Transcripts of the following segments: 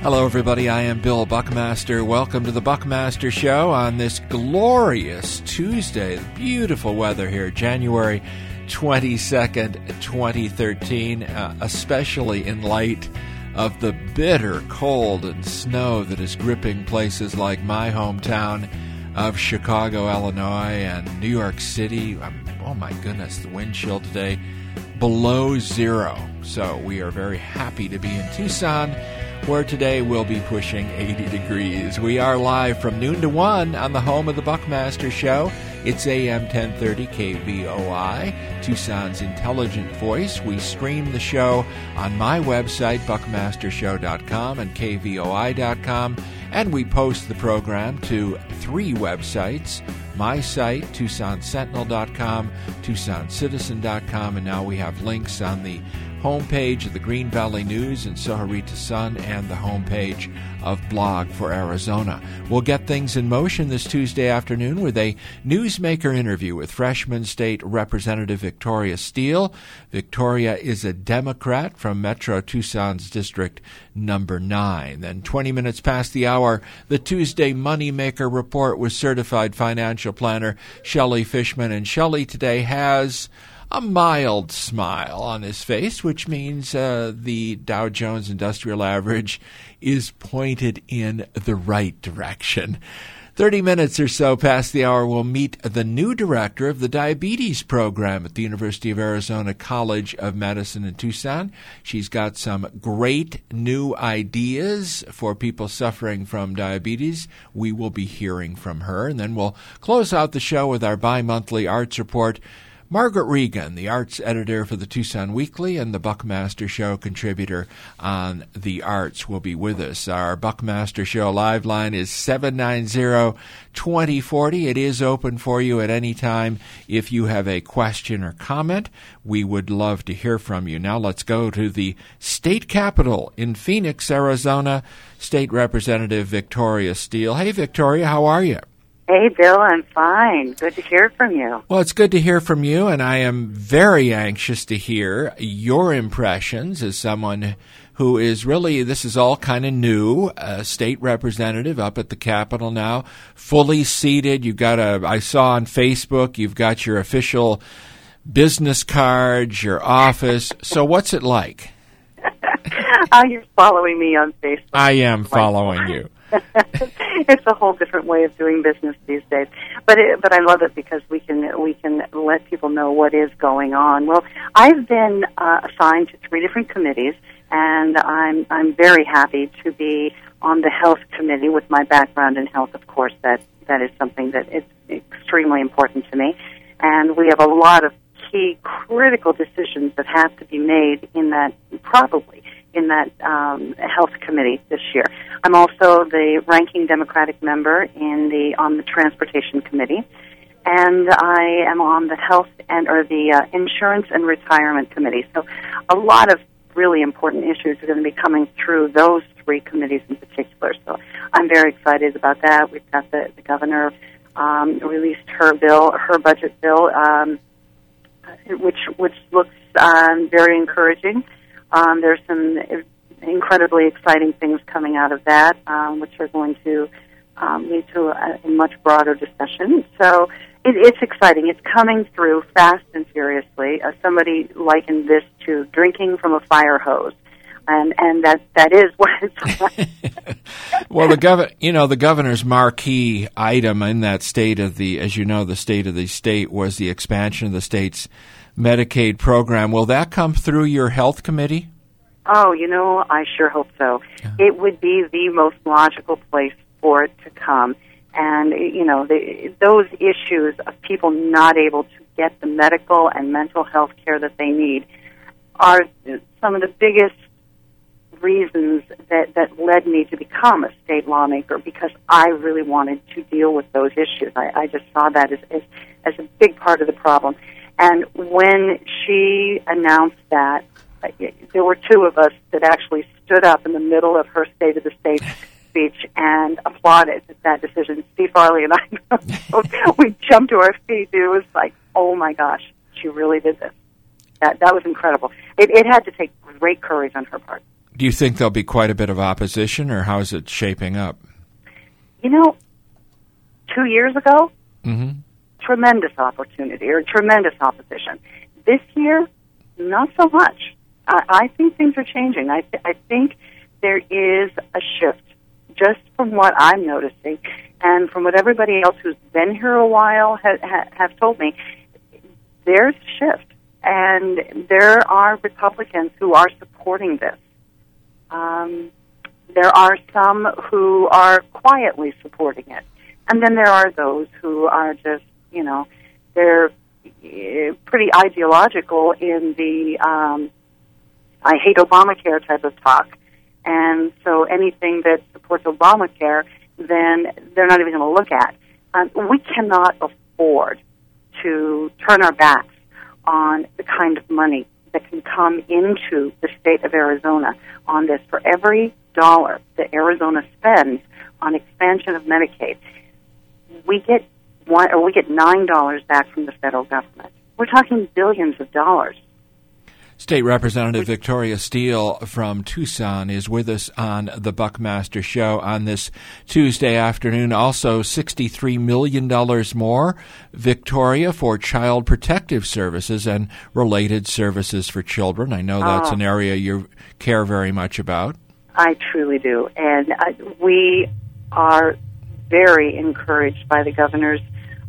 Hello, everybody. I am Bill Buckmaster. Welcome to the Buckmaster Show on this glorious Tuesday. Beautiful weather here, January 22nd, 2013, especially in light of the bitter cold and snow that is gripping places like my hometown of Chicago, Illinois, and New York City. Oh, my goodness, the wind chill today below zero. So we are very happy to be in Tucson, where today we'll be pushing 80 degrees. We are live from noon to 1 on the home of the Buckmaster Show. It's AM 1030 KVOI, Tucson's intelligent voice. We stream the show on my website, buckmastershow.com and kvoi.com, and we post the program to 3 websites. My site, TucsonSentinel.com, TucsonCitizen.com, and now we have links on the homepage of the Green Valley News and Sojarita Sun and the homepage of Blog for Arizona. We'll get things in motion this Tuesday afternoon with a newsmaker interview with freshman state Representative Victoria Steele. Victoria is a Democrat from Metro Tucson's District Number 9. Then 20 minutes past the hour, the Tuesday Moneymaker Report with certified financial planner Shelley Fishman. And Shelley today has a mild smile on his face, which means the Dow Jones Industrial Average is pointed in the right direction. 30 minutes or so past the hour, we'll meet the new director of the diabetes program at the University of Arizona College of Medicine in Tucson. She's got some great new ideas for people suffering from diabetes. We will be hearing from her. And then we'll close out the show with our bi-monthly arts report. Margaret Regan, the arts editor for the Tucson Weekly and the Buckmaster Show contributor on the arts, will be with us. Our Buckmaster Show live line is 790-2040. It is open for you at any time. If you have a question or comment, we would love to hear from you. Now let's go to the state capitol in Phoenix, Arizona. State Representative Victoria Steele. Hey, Victoria, how are you? Hey, Bill, I'm fine. Good to hear from you. Well, it's good to hear from you, and I am very anxious to hear your impressions as someone who is really, this is all kind of new, a state representative up at the Capitol now, fully seated. You've got I saw on Facebook, you've got your official business cards, your office. So what's it like? You're following me on Facebook. I am following you. It's a whole different way of doing business these days, but I love it because we can let people know what is going on. Well, I've been assigned to 3 different committees, and I'm very happy to be on the health committee. With my background in health, of course, that is something that is extremely important to me, and we have a lot of key critical decisions that have to be made in that health committee this year. I'm also the ranking Democratic member on the transportation committee, and I am on the health the insurance and retirement committee. So a lot of really important issues are going to be coming through those 3 committees in particular. So I'm very excited about that. We've got the governor released her budget bill, which looks very encouraging. There's some incredibly exciting things coming out of that, which are going to lead to a much broader discussion. So it's exciting. It's coming through fast and furiously. Somebody likened this to drinking from a fire hose, and that is what it's like. Well, the governor's marquee item in that state of the state of the state was the expansion of the state's Medicaid program. Will that come through your health committee? Oh, I sure hope so. Yeah. It would be the most logical place for it to come. And, those issues of people not able to get the medical and mental health care that they need are some of the biggest reasons that led me to become a state lawmaker, because I really wanted to deal with those issues. I just saw that as a big part of the problem. And when she announced that, there were 2 of us that actually stood up in the middle of her State of the State speech and applauded that decision. Steve Farley and I, we jumped to our feet. It was like, oh my gosh, she really did this. That was incredible. It had to take great courage on her part. Do you think there'll be quite a bit of opposition, or how is it shaping up? 2 years ago, Mm-hmm. tremendous opportunity or tremendous opposition. This year, not so much. I think things are changing. I think there is a shift, just from what I'm noticing, and from what everybody else who's been here a while have told me. There's a shift, and there are Republicans who are supporting this. There are some who are quietly supporting it. And then there are those who are just, they're pretty ideological in the I hate Obamacare type of talk. And so anything that supports Obamacare, then they're not even going to look at. We cannot afford to turn our backs on the kind of money that can come into the state of Arizona on this. For every dollar that Arizona spends on expansion of Medicaid, we get $9 back from the federal government. We're talking billions of dollars. State Representative Victoria Steele from Tucson is with us on the Buckmaster Show on this Tuesday afternoon. Also, $63 million more, Victoria, for Child Protective Services and related services for children. I know that's an area you care very much about. I truly do. And we are very encouraged by the governor's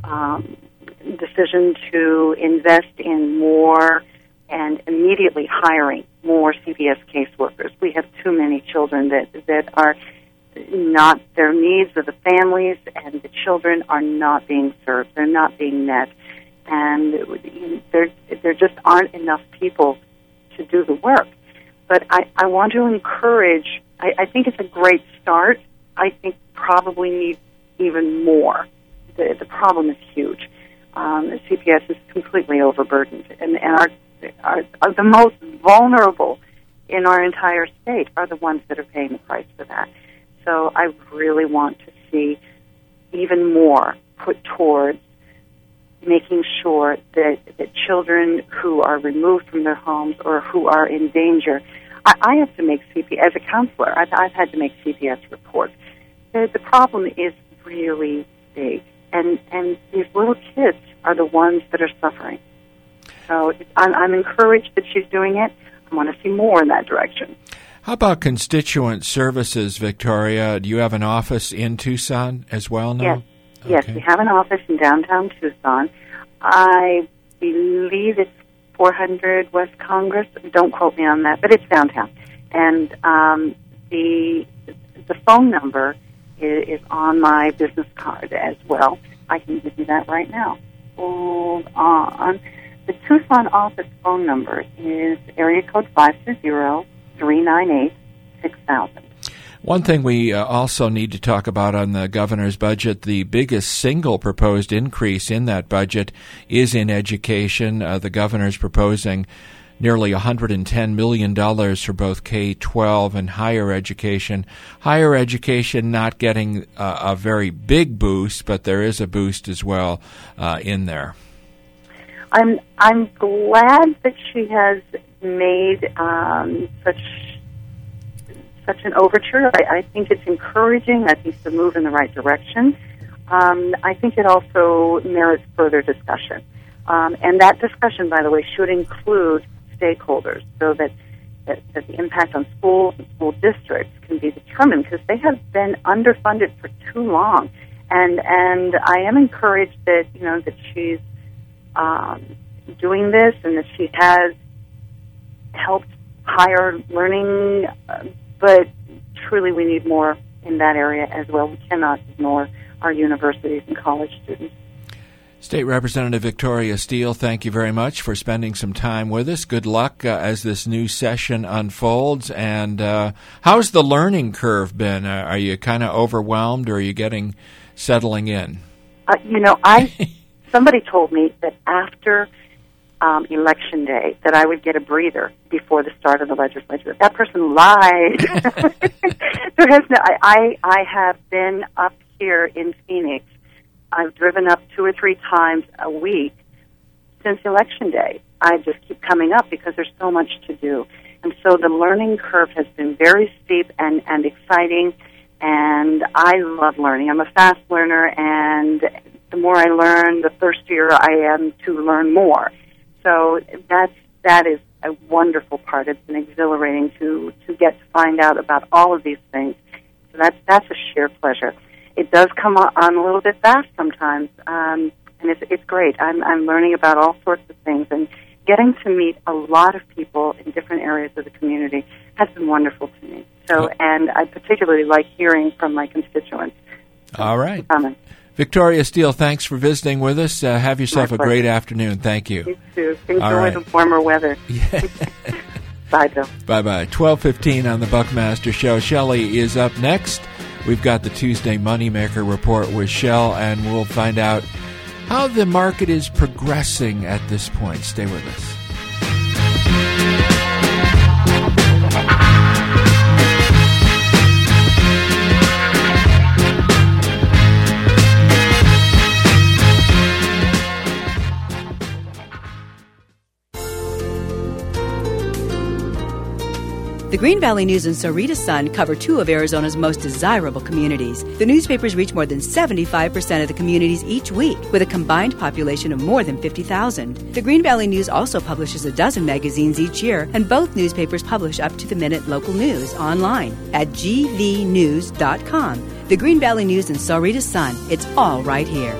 decision to invest in more and immediately hiring more CPS caseworkers. We have too many children that are not, their needs of the families and the children are not being served. They're not being met. And there just aren't enough people to do the work. But I want to encourage, I think it's a great start. I think probably need even more. The problem is huge. The CPS is completely overburdened, and are the most vulnerable in our entire state are the ones that are paying the price for that. So I really want to see even more put towards making sure that children who are removed from their homes or who are in danger, I have to make CPS, as a counselor, I've had to make CPS reports. The problem is really big, and these little kids are the ones that are suffering. So I'm encouraged that she's doing it. I want to see more in that direction. How about constituent services, Victoria? Do you have an office in Tucson as well now? Yes, we have an office in downtown Tucson. I believe it's 400 West Congress. Don't quote me on that, but it's downtown. And the phone number is on my business card as well. I can give you that right now. Hold on. The Tucson office phone number is area code 520-398-6000. One thing we also need to talk about on the governor's budget, the biggest single proposed increase in that budget is in education. The governor's proposing nearly $110 million for both K-12 and higher education. Higher education not getting a very big boost, but there is a boost as well in there. I'm glad that she has made such an overture. I think it's encouraging. I think it's a move in the right direction. I think it also merits further discussion. And that discussion, by the way, should include stakeholders so that the impact on schools and school districts can be determined, because they have been underfunded for too long. And I am encouraged that, that she's doing this and that she has helped higher learning, but truly we need more in that area as well. We cannot ignore our universities and college students. State Representative Victoria Steele, thank you very much for spending some time with us. Good luck as this new session unfolds. And how's the learning curve been? Are you kind of overwhelmed, or are you settling in? Somebody told me that after Election Day that I would get a breather before the start of the legislature. That person lied. I have been up here in Phoenix. I've driven up 2 or 3 times a week since Election Day. I just keep coming up because there's so much to do. And so the learning curve has been very steep and exciting, and I love learning. I'm a fast learner, and the more I learn, the thirstier I am to learn more. So that is a wonderful part. It's been exhilarating to get to find out about all of these things. So that's a sheer pleasure. It does come on a little bit fast sometimes, and it's great. I'm learning about all sorts of things, and getting to meet a lot of people in different areas of the community has been wonderful to me. So, and I particularly like hearing from my constituents. All right. Victoria Steele, thanks for visiting with us. Have yourself a great afternoon. Thank you. You too. Enjoy the warmer weather. Yeah. Bye, Bill. Bye-bye. 12:15 on the Buckmaster Show. Shelley is up next. We've got the Tuesday Moneymaker Report with Shell, and we'll find out how the market is progressing at this point. Stay with us. The Green Valley News and Sahuarita Sun cover two of Arizona's most desirable communities. The newspapers reach more than 75% of the communities each week, with a combined population of more than 50,000. The Green Valley News also publishes a dozen magazines each year, and both newspapers publish up-to-the-minute local news online at gvnews.com. The Green Valley News and Sahuarita Sun. It's all right here.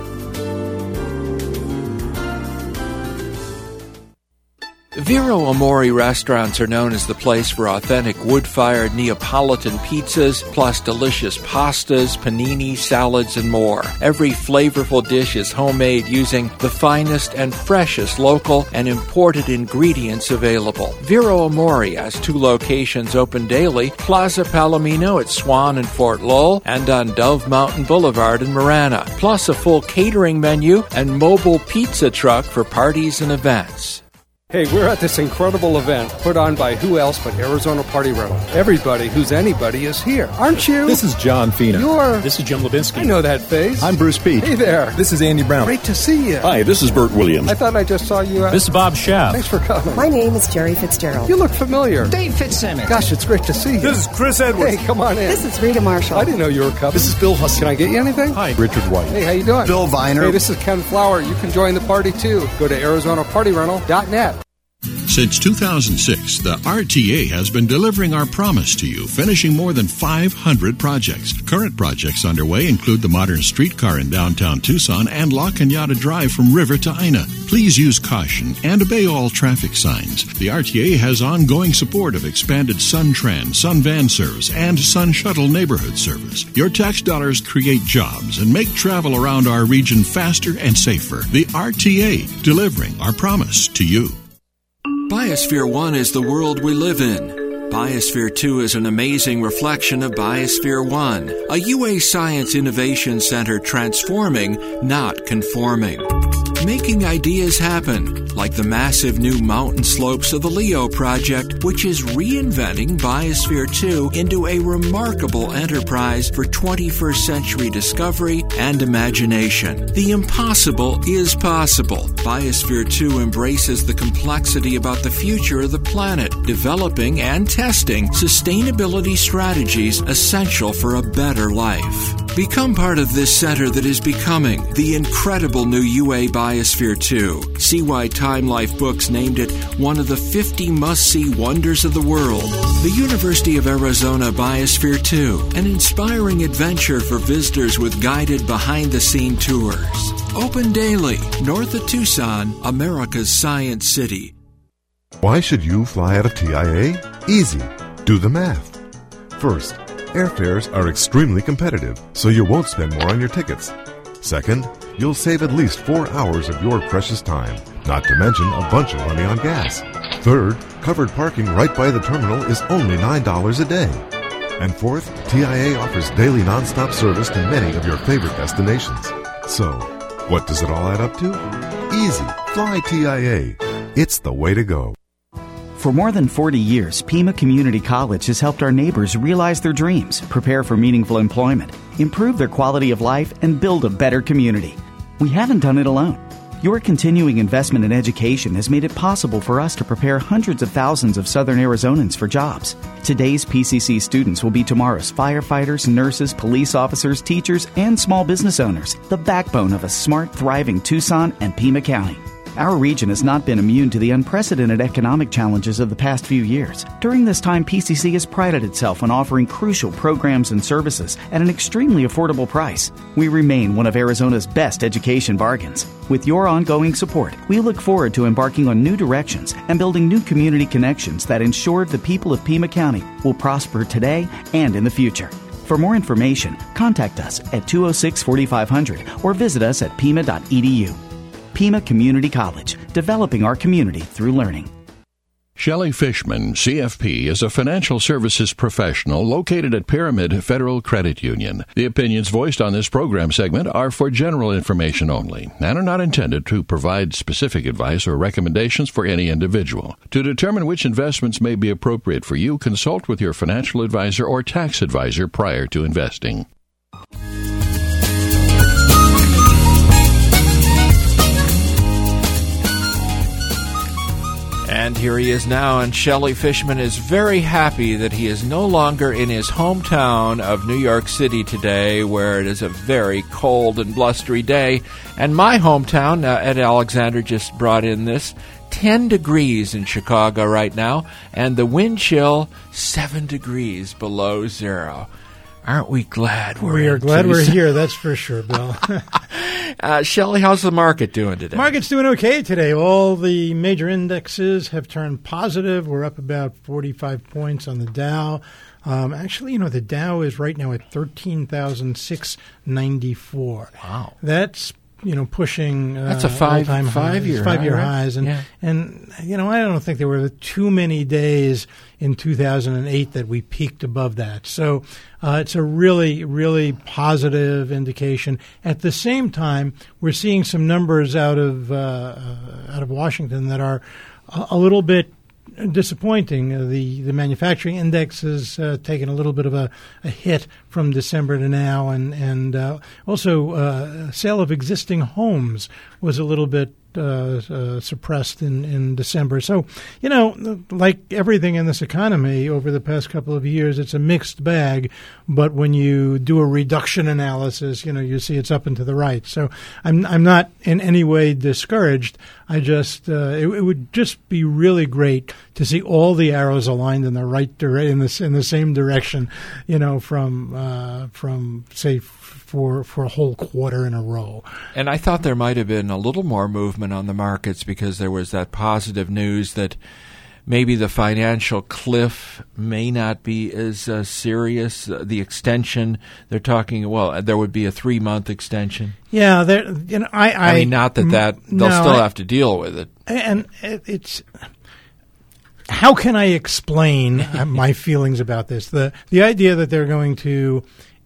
Vero Amore restaurants are known as the place for authentic wood-fired Neapolitan pizzas, plus delicious pastas, panini, salads, and more. Every flavorful dish is homemade using the finest and freshest local and imported ingredients available. Vero Amore has two locations open daily, Plaza Palomino at Swan and Fort Lowell, and on Dove Mountain Boulevard in Marana, plus a full catering menu and mobile pizza truck for parties and events. Hey, we're at this incredible event put on by who else but Arizona Party Rental. Everybody who's anybody is here, aren't you? This is John Fina. This is Jim Levinsky. I know that face. I'm Bruce Peake. Hey there. This is Andy Brown. Great to see you. Hi, this is Bert Williams. I thought I just saw you. This is Bob Schaaf. Thanks for coming. My name is Jerry Fitzgerald. You look familiar. Dave Fitzsimmons. Gosh, it's great to see you. This is Chris Edwards. Hey, come on in. This is Rita Marshall. I didn't know you were coming. This is Bill Hussey. Can I get you anything? Hi, Richard White. Hey, how you doing? Bill Viner. Hey, this is Ken Flower. You can join the party too. Go to ArizonaPartyRental.net. Since 2006, the RTA has been delivering our promise to you, finishing more than 500 projects. Current projects underway include the modern streetcar in downtown Tucson and La Cañada Drive from River to Ina. Please use caution and obey all traffic signs. The RTA has ongoing support of expanded SunTran, Sun Van service, and Sun Shuttle neighborhood service. Your tax dollars create jobs and make travel around our region faster and safer. The RTA, delivering our promise to you. Biosphere 1 is the world we live in. Biosphere 2 is an amazing reflection of Biosphere 1, a UA Science Innovation Center transforming, not conforming. Making ideas happen, like the massive new mountain slopes of the LEO project, which is reinventing Biosphere 2 into a remarkable enterprise for 21st century discovery and imagination. The impossible is possible. Biosphere 2 embraces the complexity about the future of the planet, developing and testing sustainability strategies essential for a better life. Become part of this center that is becoming the incredible new UA Biosphere 2. See why Time Life Books named it one of the 50 must-see wonders of the world. The University of Arizona Biosphere 2, an inspiring adventure for visitors with guided behind-the-scene tours. Open daily, north of Tucson, America's Science City. Why should you fly out of TIA? Easy. Do the math. First, airfares are extremely competitive, so you won't spend more on your tickets. Second, you'll save at least 4 hours of your precious time, not to mention a bunch of money on gas. Third, covered parking right by the terminal is only $9 a day. And fourth, TIA offers daily nonstop service to many of your favorite destinations. So, what does it all add up to? Easy. Fly TIA. It's the way to go. For more than 40 years, Pima Community College has helped our neighbors realize their dreams, prepare for meaningful employment, improve their quality of life, and build a better community. We haven't done it alone. Your continuing investment in education has made it possible for us to prepare hundreds of thousands of Southern Arizonans for jobs. Today's PCC students will be tomorrow's firefighters, nurses, police officers, teachers, and small business owners, the backbone of a smart, thriving Tucson and Pima County. Our region has not been immune to the unprecedented economic challenges of the past few years. During this time, PCC has prided itself on offering crucial programs and services at an extremely affordable price. We remain one of Arizona's best education bargains. With your ongoing support, we look forward to embarking on new directions and building new community connections that ensure the people of Pima County will prosper today and in the future. For more information, contact us at 206-4500 or visit us at pima.edu. Pima Community College, developing our community through learning. Shelley Fishman, CFP, is a financial services professional located at Pyramid Federal Credit Union. The opinions voiced on this program segment are for general information only and are not intended to provide specific advice or recommendations for any individual. To determine which investments may be appropriate for you, consult with your financial advisor or tax advisor prior to investing. And here he is now, and Shelley Fishman is very happy that he is no longer in his hometown of New York City today, where it is a very cold and blustery day. And my hometown, Ed Alexander just brought in this, 10 degrees in Chicago right now, and the wind chill 7 degrees below zero. Aren't we glad We are glad we're here, that's for sure, Bill. Shelley, how's the market doing today? Market's doing okay today. All the major indexes have turned positive. We're up about 45 points on the Dow. Actually, the Dow is right now at 13,694. Wow. That's pushing that's a five-year highs, and yeah. And I don't think there were too many days in 2008 that we peaked above that. So it's a really, really positive indication. At the same time, we're seeing some numbers out of Washington that are a little bit disappointing. The manufacturing index has taken a little bit of a hit from December to now, and also sale of existing homes was a little bit suppressed in December. So, like everything in this economy over the past couple of years, it's a mixed bag. But when you do a reduction analysis, you see it's up and to the right. So I'm not in any way discouraged. I just it would just be really great to see all the arrows aligned in the right in the same direction. From say for a whole quarter in a row. And I thought there might have been a little more movement on the markets because there was that positive news that maybe the financial cliff may not be as serious. The extension, they're talking, there would be a 3-month extension. Yeah, I mean, not that they'll still have to deal with it. And it's... How can I explain my feelings about this? The idea that they're going to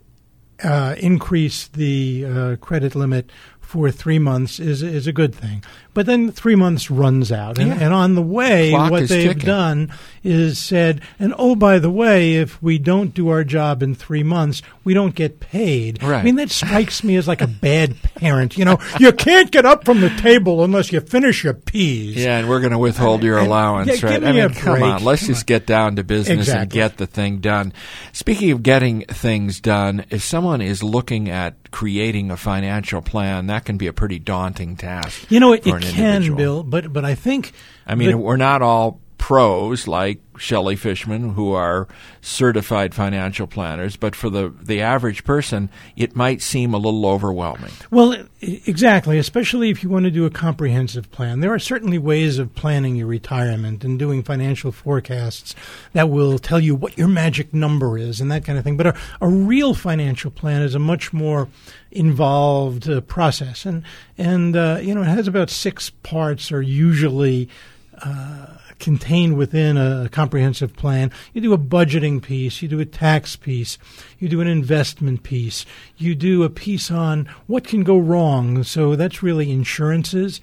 increase the credit limit for 3 months is a good thing. But then 3 months runs out. And on the way, what they've done is said, and oh, by the way, if we don't do our job in 3 months, we don't get paid. Right. I mean, that strikes me as like a bad parent. You can't get up from the table unless you finish your peas. Yeah, and we're going to withhold your allowance, right? Give me a come break. on. Let's just get down to business and get the thing done. Speaking of getting things done, if someone is looking at creating a financial plan, that can be a pretty daunting task. It can, Bill, but I think... we're not all pros like Shelley Fishman who are certified financial planners, but for the average person, it might seem a little overwhelming. Well, exactly, especially if you want to do a comprehensive plan. There are certainly ways of planning your retirement and doing financial forecasts that will tell you what your magic number is and that kind of thing. But a real financial plan is a much more involved process. And it has about 6 parts are usually contained within a comprehensive plan. You do a budgeting piece, you do a tax piece, you do an investment piece, you do a piece on what can go wrong. So that's really insurances,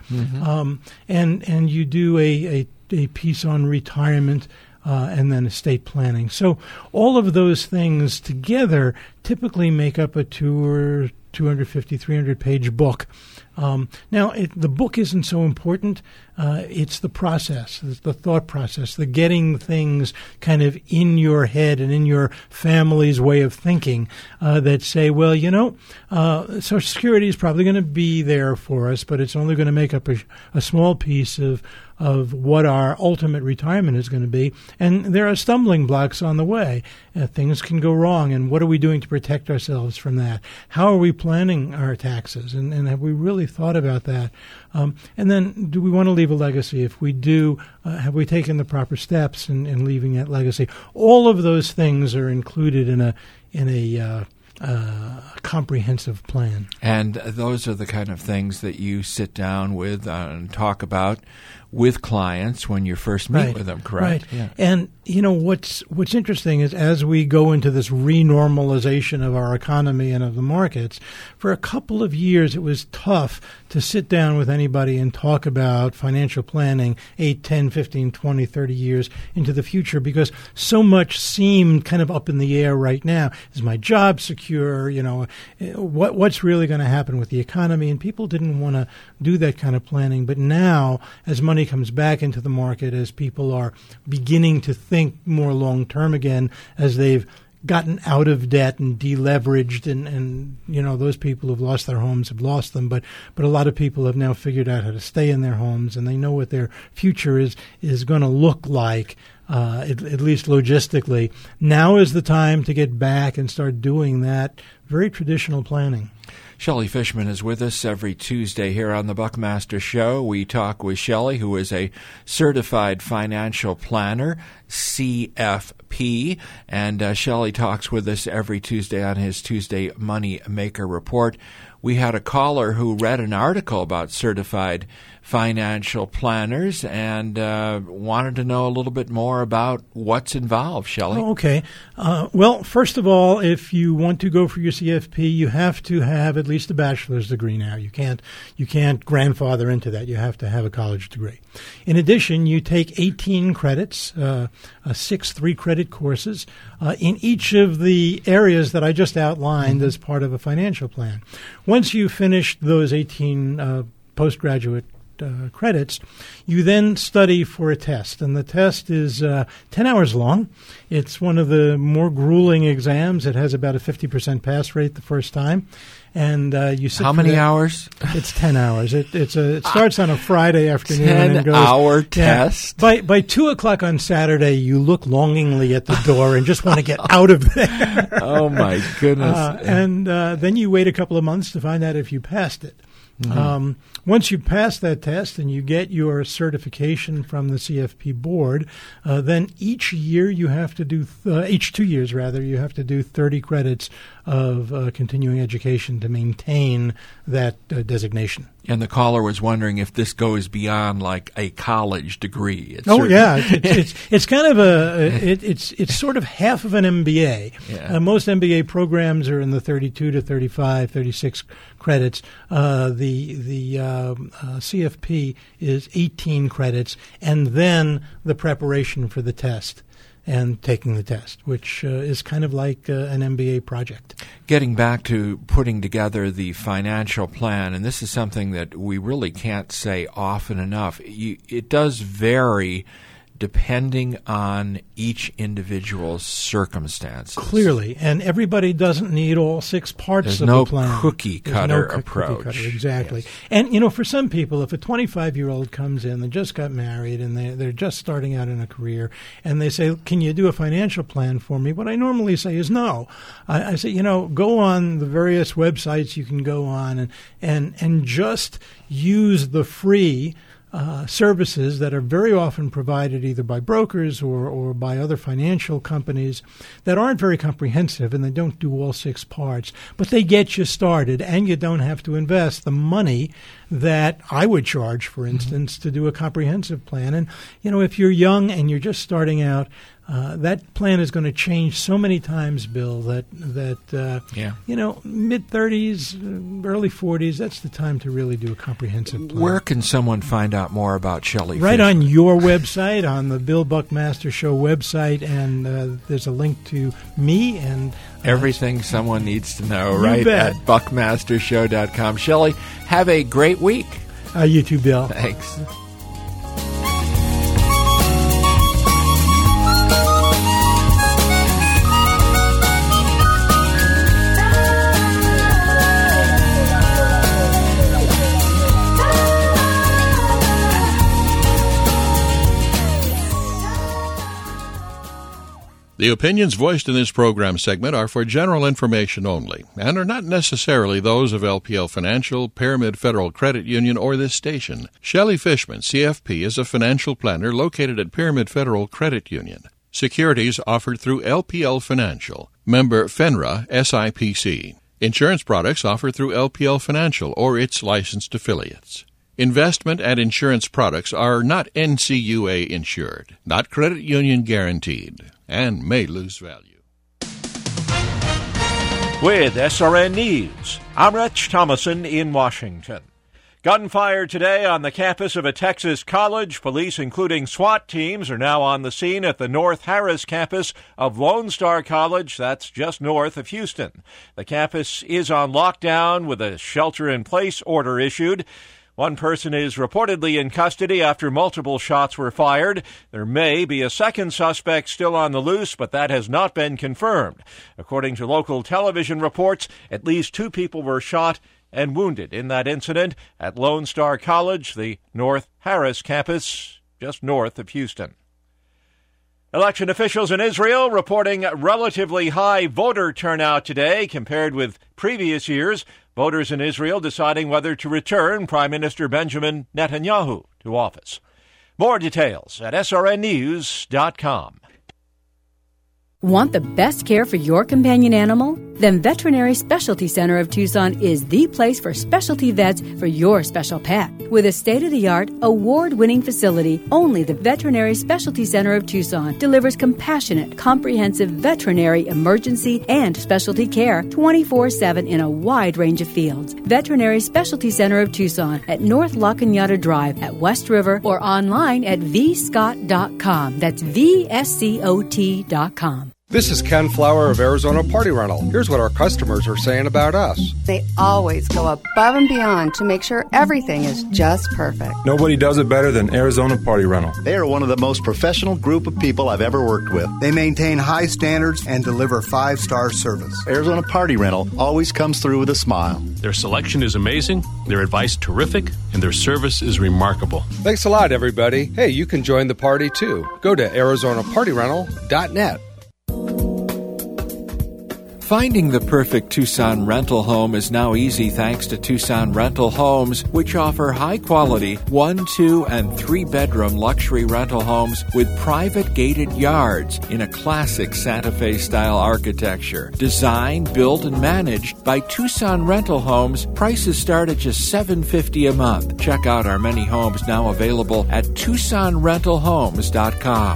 and you do a piece on retirement. And then estate planning. So all of those things together typically make up a $2,000 or 250, 300-page book. Now, the book isn't so important. It's the process, it's the thought process, the getting things kind of in your head and in your family's way of thinking that say, well, Social Security is probably going to be there for us, but it's only going to make up a small piece of what our ultimate retirement is going to be. And there are stumbling blocks on the way. Things can go wrong. And what are we doing to protect ourselves from that? How are we planning our taxes? And have we really thought about that? And then do we want to leave a legacy? If we do, have we taken the proper steps in leaving that legacy? All of those things are included in a comprehensive plan. And those are the kind of things that you sit down with and talk about with clients when you first meet with them, correct? Right. Yeah. And, what's interesting is as we go into this renormalization of our economy and of the markets, for a couple of years it was tough to sit down with anybody and talk about financial planning 8, 10, 15, 20, 30 years into the future because so much seemed kind of up in the air right now. Is my job secure? What's really going to happen with the economy? And people didn't want to do that kind of planning. But now, as money comes back into the market, as people are beginning to think more long-term again, as they've gotten out of debt and deleveraged, and those people who've lost their homes have lost them, but a lot of people have now figured out how to stay in their homes, and they know what their future is going to look like, at least logistically. Now is the time to get back and start doing that very traditional planning. Shelley Fishman is with us every Tuesday here on the Buckmaster Show. We talk with Shelley, who is a certified financial planner, CFP, and Shelley talks with us every Tuesday on his Tuesday Money Maker Report. We had a caller who read an article about certified financial planners and wanted to know a little bit more about what's involved, Shelley. Oh, okay. Well, first of all, if you want to go for your CFP, you have to have at least a bachelor's degree now. You can't grandfather into that. You have to have a college degree. In addition, you take 18 credits, 6 3-credit courses in each of the areas that I just outlined as part of a financial plan. Once you finish those 18 postgraduate credits, you then study for a test, and the test is 10 hours long. It's one of the more grueling exams. It has about a 50% pass rate the first time, and you sit. How many hours? It's 10 hours. It starts on a Friday afternoon. 10-hour test. By 2:00 on Saturday, you look longingly at the door and just want to get out of there. Oh my goodness! And then you wait a couple of months to find out if you passed it. Mm-hmm. Once you pass that test and you get your certification from the CFP board, then each year you have to do, each 2 years rather, you have to do 30 credits of continuing education to maintain that designation. And the caller was wondering if this goes beyond like a college degree. It's kind of it's sort of half of an MBA. Yeah. Most MBA programs are in the 32 to 35, 36 credits. The CFP is 18 credits, and then the preparation for the test and taking the test, which is kind of like an MBA project. Getting back to putting together the financial plan, and this is something that we really can't say often enough, it does vary depending on each individual's circumstances. Clearly, and everybody doesn't need all 6 parts of the plan. There's no cookie-cutter approach. Cookie-cutter, exactly. Yes. And, for some people, if a 25-year-old comes in, they just got married, and they're just starting out in a career, and they say, can you do a financial plan for me? What I normally say is no. I say, go on the various websites you can go on and just use the free services that are very often provided either by brokers or by other financial companies that aren't very comprehensive, and they don't do all 6 parts, but they get you started, and you don't have to invest the money that I would charge, for instance, to do a comprehensive plan. And, if you're young and you're just starting out, that plan is going to change so many times, Bill, that mid-30s, early 40s, that's the time to really do a comprehensive plan. Where can someone find out more about Shelley Right Fishman? on your website, on the Bill Buckmaster Show website, and there's a link to me and everything someone needs to know right bet. at buckmastershow.com. Shelley, have a great week. You too, Bill. Thanks. The opinions voiced in this program segment are for general information only and are not necessarily those of LPL Financial, Pyramid Federal Credit Union, or this station. Shelley Fishman, CFP, is a financial planner located at Pyramid Federal Credit Union. Securities offered through LPL Financial, member FINRA, SIPC. Insurance products offered through LPL Financial or its licensed affiliates. Investment and insurance products are not NCUA insured, not credit union guaranteed, and may lose value. With SRN News, I'm Rich Thomason in Washington. Gunfire today on the campus of a Texas college. Police, including SWAT teams, are now on the scene at the North Harris campus of Lone Star College. That's just north of Houston. The campus is on lockdown with a shelter-in-place order issued. One person is reportedly in custody after multiple shots were fired. There may be a second suspect still on the loose, but that has not been confirmed. According to local television reports, at least 2 people were shot and wounded in that incident at Lone Star College, the North Harris campus, just north of Houston. Election officials in Israel reporting relatively high voter turnout today compared with previous years. Voters in Israel deciding whether to return Prime Minister Benjamin Netanyahu to office. More details at srnnews.com. Want the best care for your companion animal? Then Veterinary Specialty Center of Tucson is the place for specialty vets for your special pet. With a state-of-the-art, award-winning facility, only the Veterinary Specialty Center of Tucson delivers compassionate, comprehensive veterinary emergency and specialty care 24/7 in a wide range of fields. Veterinary Specialty Center of Tucson at North La Cañada Drive at West River or online at vscott.com. That's VSCOT.com. This is Ken Flower of Arizona Party Rental. Here's what our customers are saying about us. They always go above and beyond to make sure everything is just perfect. Nobody does it better than Arizona Party Rental. They are one of the most professional group of people I've ever worked with. They maintain high standards and deliver 5-star service. Arizona Party Rental always comes through with a smile. Their selection is amazing, their advice terrific, and their service is remarkable. Thanks a lot, everybody. Hey, you can join the party, too. Go to ArizonaPartyRental.net. Finding the perfect Tucson rental home is now easy thanks to Tucson Rental Homes, which offer high-quality 1-, 2-, and 3-bedroom luxury rental homes with private gated yards in a classic Santa Fe-style architecture. Designed, built, and managed by Tucson Rental Homes. Prices start at just $750 a month. Check out our many homes now available at TucsonRentalHomes.com.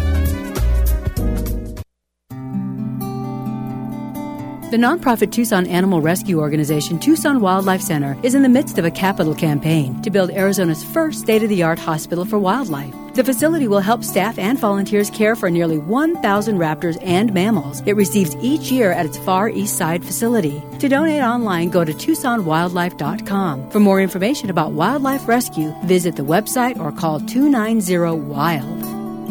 The nonprofit Tucson Animal Rescue Organization, Tucson Wildlife Center, is in the midst of a capital campaign to build Arizona's first state-of-the-art hospital for wildlife. The facility will help staff and volunteers care for nearly 1,000 raptors and mammals it receives each year at its Far East Side facility. To donate online, go to TucsonWildlife.com. For more information about wildlife rescue, visit the website or call 290-WILD.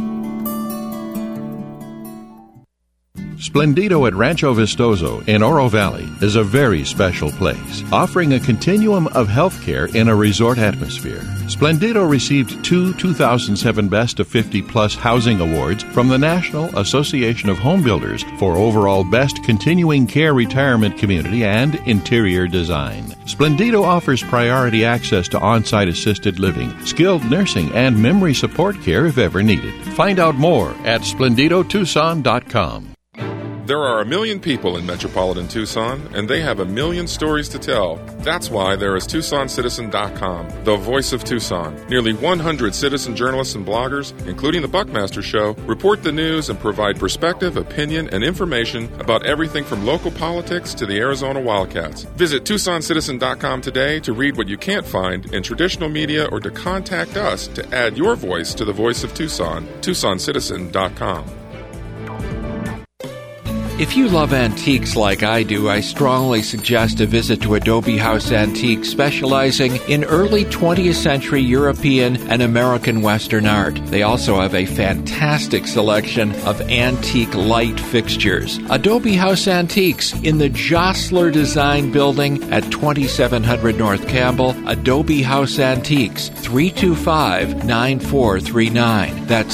Splendido at Rancho Vistoso in Oro Valley is a very special place, offering a continuum of health care in a resort atmosphere. Splendido received 2 2007 Best of 50-Plus Housing Awards from the National Association of Home Builders for overall Best Continuing Care Retirement Community and Interior Design. Splendido offers priority access to on-site assisted living, skilled nursing, and memory support care if ever needed. Find out more at SplendidoTucson.com. There are 1 million people in metropolitan Tucson, and they have 1 million stories to tell. That's why there is TucsonCitizen.com, the voice of Tucson. Nearly 100 citizen journalists and bloggers, including the Buckmaster Show, report the news and provide perspective, opinion, and information about everything from local politics to the Arizona Wildcats. Visit TucsonCitizen.com today to read what you can't find in traditional media or to contact us to add your voice to the voice of Tucson. TucsonCitizen.com. If you love antiques like I do, I strongly suggest a visit to Adobe House Antiques, specializing in early 20th century European and American Western art. They also have a fantastic selection of antique light fixtures. Adobe House Antiques in the Jostler Design Building at 2700 North Campbell. Adobe House Antiques, 325-9439. That's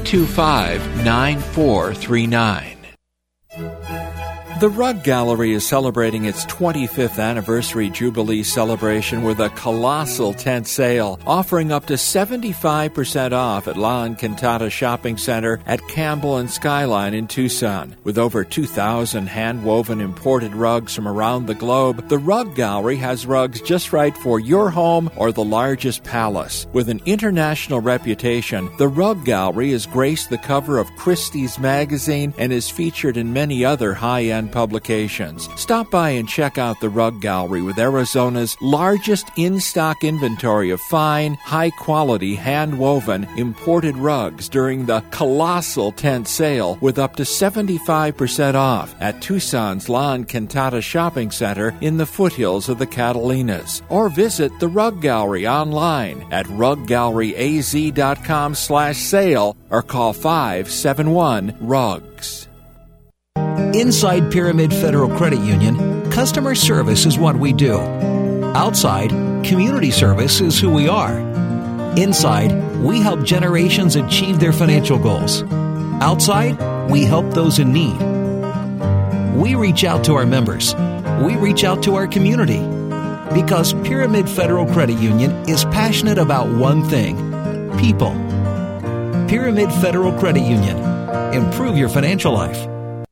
325-9439. The Rug Gallery is celebrating its 25th anniversary Jubilee celebration with a colossal tent sale, offering up to 75% off at La Encantada Shopping Center at Campbell and Skyline in Tucson. With over 2,000 hand-woven imported rugs from around the globe, the Rug Gallery has rugs just right for your home or the largest palace. With an international reputation, the Rug Gallery has graced the cover of Christie's magazine and is featured in many other high-end publications. Stop by and check out the Rug Gallery with Arizona's largest in-stock inventory of fine, high-quality, hand-woven, imported rugs during the colossal tent sale with up to 75% off at Tucson's La Encantada Shopping Center in the foothills of the Catalinas. Or visit the Rug Gallery online at ruggalleryaz.com/sale or call 571-RUGS. Inside Pyramid Federal Credit Union, customer service is what we do. Outside, community service is who we are. Inside, we help generations achieve their financial goals. Outside, we help those in need. We reach out to our members. We reach out to our community. Because Pyramid Federal Credit Union is passionate about one thing: people. Pyramid Federal Credit Union. Improve your financial life.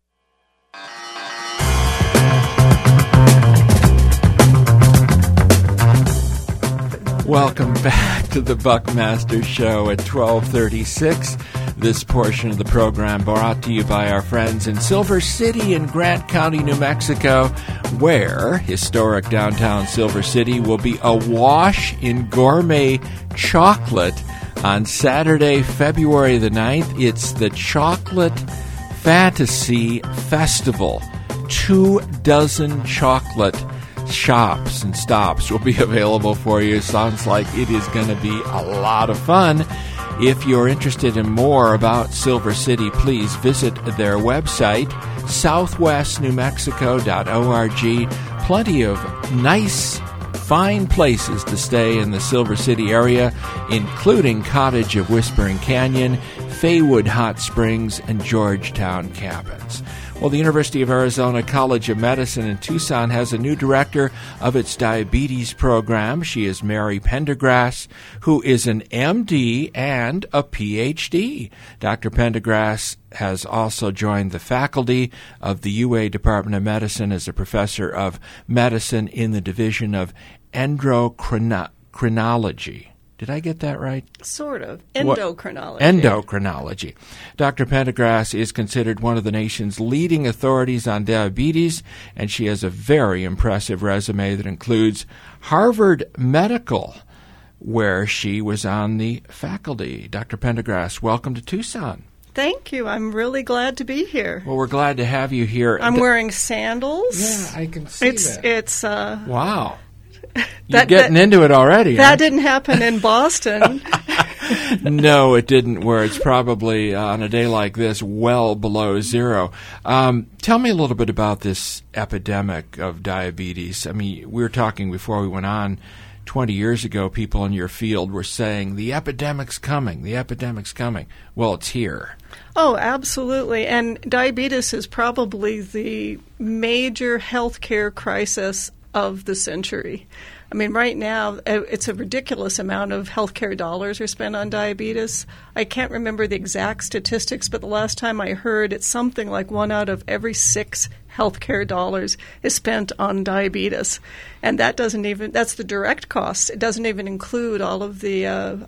Welcome back to the Buckmaster Show at 12:36. This portion of the program brought to you by our friends in Silver City in Grant County, New Mexico, where historic downtown Silver City will be awash in gourmet chocolate on Saturday, February the 9th. It's the Chocolate Fantasy Festival. 24 chocolate shops and stops will be available for you. Sounds like it is going to be a lot of fun. If you're interested in more about Silver City, please visit their website, southwestnewmexico.org. Plenty of nice, fine places to stay in the Silver City area, including Cottage of Whispering Canyon, Faywood Hot Springs, and Georgetown Cabins. Well, the University of Arizona College of Medicine in Tucson has a new director of its diabetes program. She is Mary Pendergrass, who is an MD and a PhD. Dr. Pendergrass has also joined the faculty of the UA Department of Medicine as a professor of medicine in the Division of Endocrinology. Did I get that right? Sort of. Endocrinology. Endocrinology. Dr. Pendergrass is considered one of the nation's leading authorities on diabetes, and she has a very impressive resume that includes Harvard Medical, where she was on the faculty. Dr. Pendergrass, welcome to Tucson. Thank you. I'm really glad to be here. Well, we're glad to have you here. I'm wearing sandals. Yeah, I can see that. It's wow. You're getting into it already. That didn't happen in Boston. No, it didn't, where it's probably, on a day like this, well below zero. Tell me a little bit about this epidemic of diabetes. I mean, we were talking before we went on. 20 years ago, people in your field were saying, the epidemic's coming, the epidemic's coming. Well, it's here. Oh, absolutely. And diabetes is probably the major healthcare crisis of the century. I mean, right now, it's a ridiculous amount of healthcare dollars are spent on diabetes. I can't remember the exact statistics, but the last time I heard, it's something like 1 out of every 6 healthcare dollars is spent on diabetes. And that doesn't even, that's the direct costs. It doesn't even include all of the,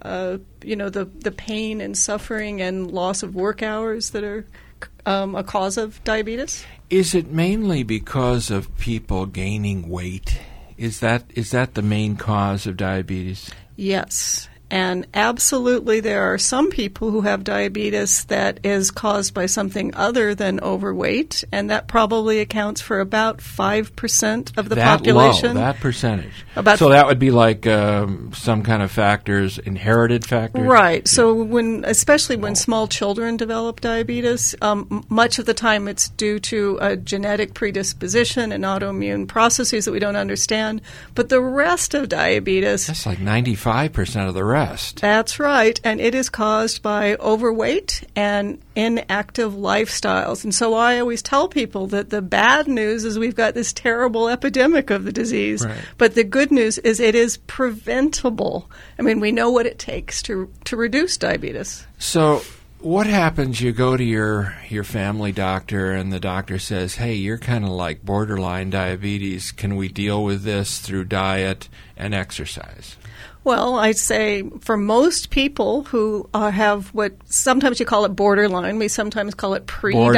the pain and suffering and loss of work hours that are a cause of diabetes. Is it mainly because of people gaining weight? Is that the main cause of diabetes? Yes. And absolutely there are some people who have diabetes that is caused by something other than overweight, and that probably accounts for about 5% of the population. That percentage. So that would be like some kind of factors, inherited factors? Right. So especially when small children develop diabetes, much of the time it's due to a genetic predisposition and autoimmune processes that we don't understand. But the rest of diabetes... That's like 95% of the rest. That's right, and it is caused by overweight and inactive lifestyles. And so I always tell people that the bad news is we've got this terrible epidemic of the disease, right. But the good news is it is preventable. I mean, we know what it takes to reduce diabetes. So what happens? You go to your family doctor, and the doctor says, hey, you're kind of like borderline diabetes. Can we deal with this through diet and exercise? Well, I'd say for most people who have what sometimes you call it borderline, we sometimes call it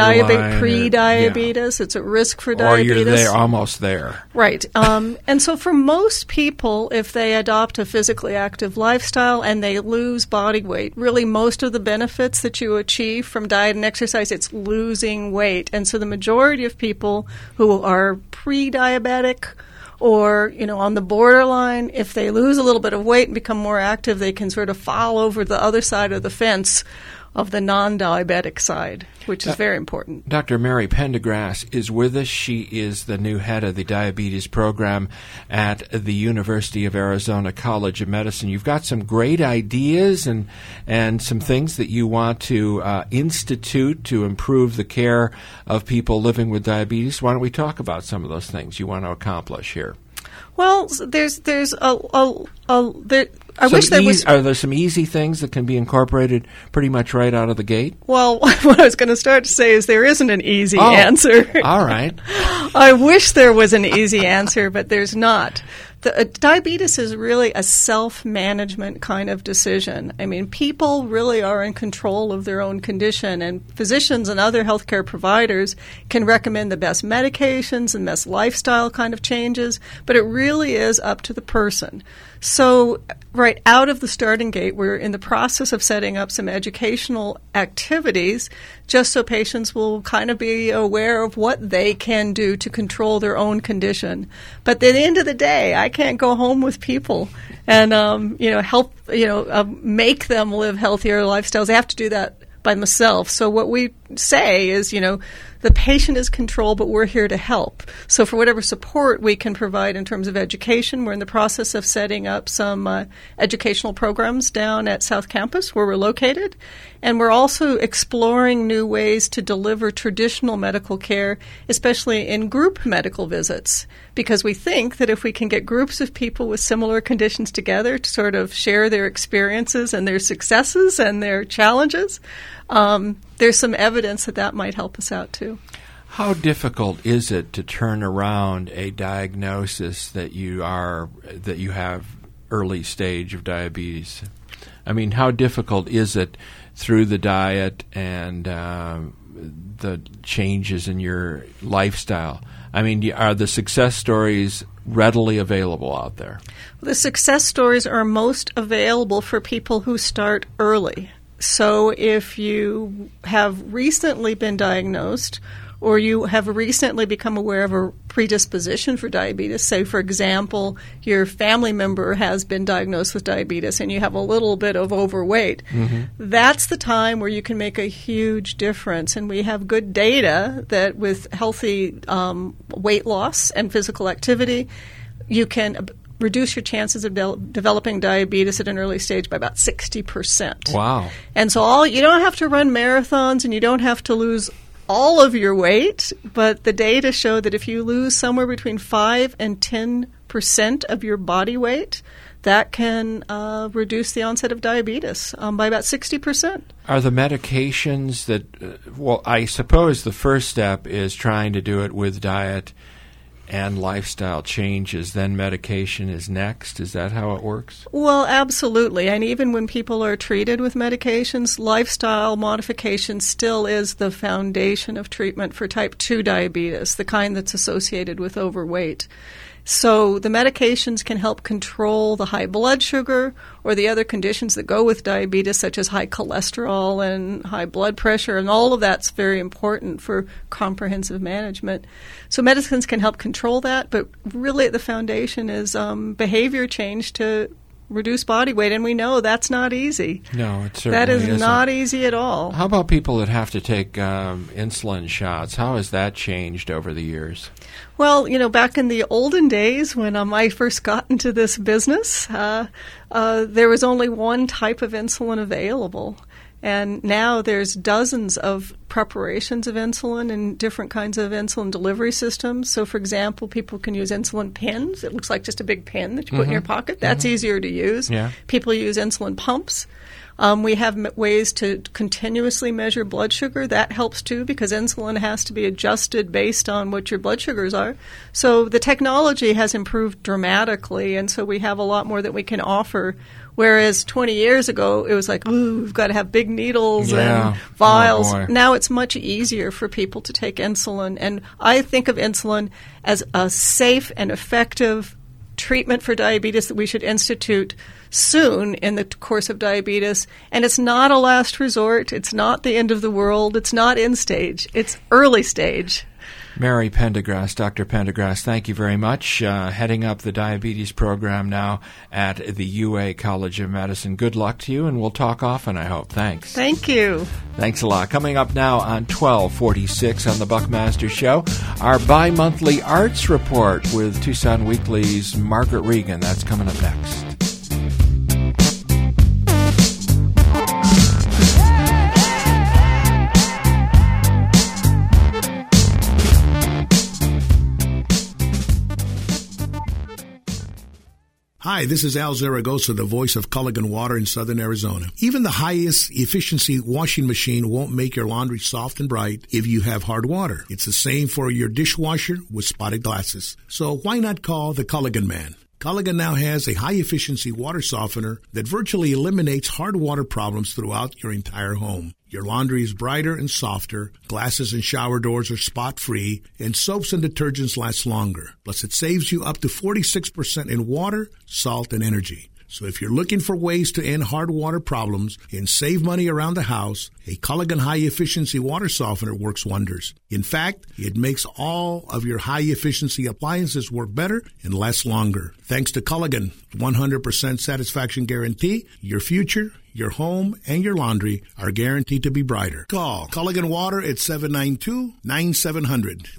pre-diabetes. It's a risk for diabetes. Or you're almost there. Right. And so for most people, if they adopt a physically active lifestyle and they lose body weight, really most of the benefits that you achieve from diet and exercise, it's losing weight. And so the majority of people who are pre-diabetic or, on the borderline, if they lose a little bit of weight and become more active, they can sort of fall over the other side of the fence of the non-diabetic side, which is very important. Dr. Mary Pendergrass is with us. She is the new head of the diabetes program at the University of Arizona College of Medicine. You've got some great ideas and some things that you want to institute to improve the care of people living with diabetes. Why don't we talk about some of those things you want to accomplish here? Well, I wish there was. Are there some easy things that can be incorporated pretty much right out of the gate? Well, what I was going to start to say is there isn't an easy answer. All right. I wish there was an easy answer, but there's not. Diabetes is really a self-management kind of decision. I mean, people really are in control of their own condition, and physicians and other healthcare providers can recommend the best medications and best lifestyle kind of changes, but it really is up to the person. So right out of the starting gate, we're in the process of setting up some educational activities just so patients will kind of be aware of what they can do to control their own condition. But at the end of the day, I can't go home with people and help make them live healthier lifestyles. I have to do that by myself. So what we say is, the patient is controlled, but we're here to help. So for whatever support we can provide in terms of education, we're in the process of setting up some educational programs down at South Campus where we're located. And we're also exploring new ways to deliver traditional medical care, especially in group medical visits, because we think that if we can get groups of people with similar conditions together to sort of share their experiences and their successes and their challenges, there's some evidence that might help us out too. How difficult is it to turn around a diagnosis that you have early stage of diabetes? I mean, how difficult is it through the diet and the changes in your lifestyle? I mean, are the success stories readily available out there? The success stories are most available for people who start early. So if you have recently been diagnosed or you have recently become aware of a predisposition for diabetes, say, for example, your family member has been diagnosed with diabetes and you have a little bit of overweight, that's the time where you can make a huge difference. And we have good data that with healthy weight loss and physical activity, you can reduce your chances of developing diabetes at an early stage by about 60%. Wow. And so you don't have to run marathons and you don't have to lose all of your weight, but the data show that if you lose somewhere between 5 and 10% of your body weight, that can reduce the onset of diabetes by about 60%. Are the medications that, I suppose the first step is trying to do it with diet and lifestyle changes, then medication is next? Is that how it works? Well, absolutely. And even when people are treated with medications, lifestyle modification still is the foundation of treatment for type 2 diabetes, the kind that's associated with overweight. So the medications can help control the high blood sugar or the other conditions that go with diabetes, such as high cholesterol and high blood pressure, and all of that's very important for comprehensive management. So medicines can help control that, but really at the foundation is behavior change to reduce body weight, and we know that's not easy. No, it certainly That is isn't. not easy at all. How about people that have to take insulin shots? How has that changed over the years? Well, back in the olden days when I first got into this business, there was only one type of insulin available. And now there's dozens of preparations of insulin and different kinds of insulin delivery systems. So, for example, people can use insulin pens. It looks like just a big pen that you put in your pocket. That's easier to use. Yeah. People use insulin pumps. We have ways to continuously measure blood sugar. That helps too, because insulin has to be adjusted based on what your blood sugars are. So the technology has improved dramatically, and so we have a lot more that we can offer. Whereas 20 years ago, it was like, ooh, we've got to have big needles and vials. Oh, now it's much easier for people to take insulin. And I think of insulin as a safe and effective treatment for diabetes that we should institute soon in the course of diabetes. And it's not a last resort. It's not the end of the world. It's not end stage. It's early stage. Mary Pendergrass, Dr. Pendergrass, thank you very much. Heading up the diabetes program now at the UA College of Medicine. Good luck to you, and we'll talk often, I hope. Thanks. Thank you. Thanks a lot. Coming up now on 1246 on The Buckmaster Show, our bi-monthly arts report with Tucson Weekly's Margaret Regan. That's coming up next. Hi, this is Al Zaragoza, the voice of Culligan Water in Southern Arizona. Even the highest efficiency washing machine won't make your laundry soft and bright if you have hard water. It's the same for your dishwasher with spotted glasses. So why not call the Culligan Man? Culligan now has a high-efficiency water softener that virtually eliminates hard water problems throughout your entire home. Your laundry is brighter and softer, glasses and shower doors are spot-free, and soaps and detergents last longer. Plus, it saves you up to 46% in water, salt, and energy. So if you're looking for ways to end hard water problems and save money around the house, a Culligan high-efficiency water softener works wonders. In fact, it makes all of your high-efficiency appliances work better and last longer. Thanks to Culligan 100% satisfaction guarantee, your future, your home, and your laundry are guaranteed to be brighter. Call Culligan Water at 792-9700.